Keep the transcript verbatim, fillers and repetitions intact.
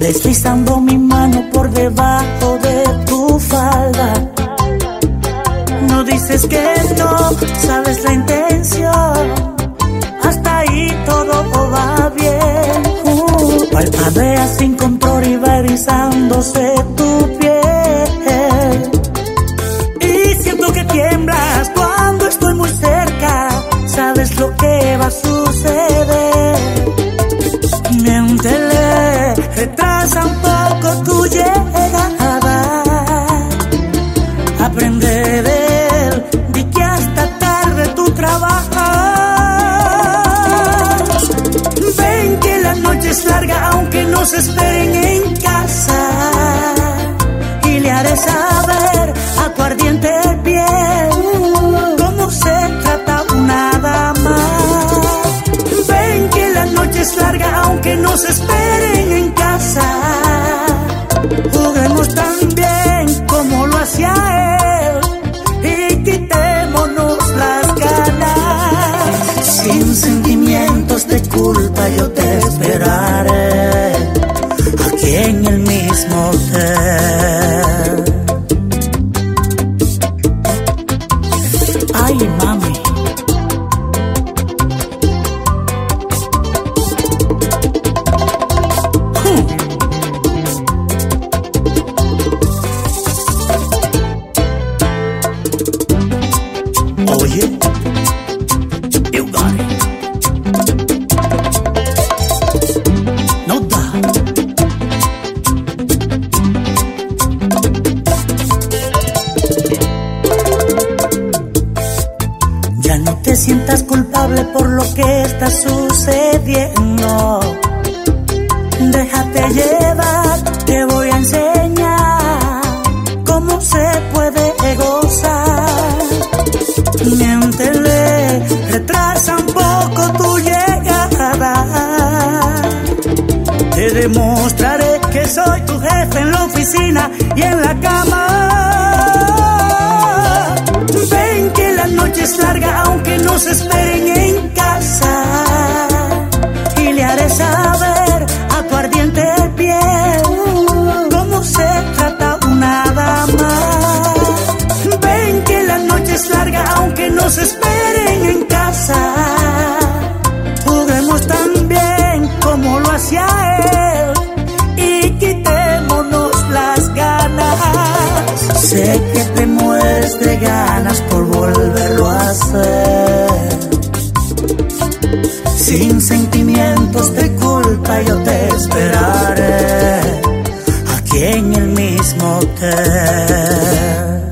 deslizando mi mano por debajo de tu falda. No dices que no, sabes la intención. Hasta ahí todo va bien. Uh, Palpadea sin control y va erizándose tu piel. Y siento que tiemblas cuando estoy muy cerca. Sabes lo que va a suceder. Miéntele, retrasa un poco tu llegada. Aprende de él, di que hasta tarde tú trabajas. Ven que la noche es larga aunque nos esperen en casa. Y le haré saber a tu ardiente piel cómo se trata una dama. Ven que la noche es larga aunque nos esperen en casa. Juguemos tan bien como lo hacía él y quitémonos las ganas. Sin sentimientos de culpa yo te esperaré aquí en el mismo hotel. Ay, mami. Oye, you got it. No da. Ya no te sientas culpable por lo que está sucediendo. Déjate llevar, te voy a enseñar cómo se puede gozar. Miéntele, retrasa un poco tu llegada. Te demostraré que soy tu jefe en la oficina y en la cama. Ven que la noche es larga aunque nos esperen en casa. Y le haré saber a tu ardiente piel cómo se trata una dama. Ven que la noche es larga aunque nos esperen en casa. Juguemos tan bien como lo hacía él y quitémonos las ganas. Sé que te mueres de ganas por volverlo a hacer. Sin sentimientos de culpa yo te esperaré aquí en el mismo hotel.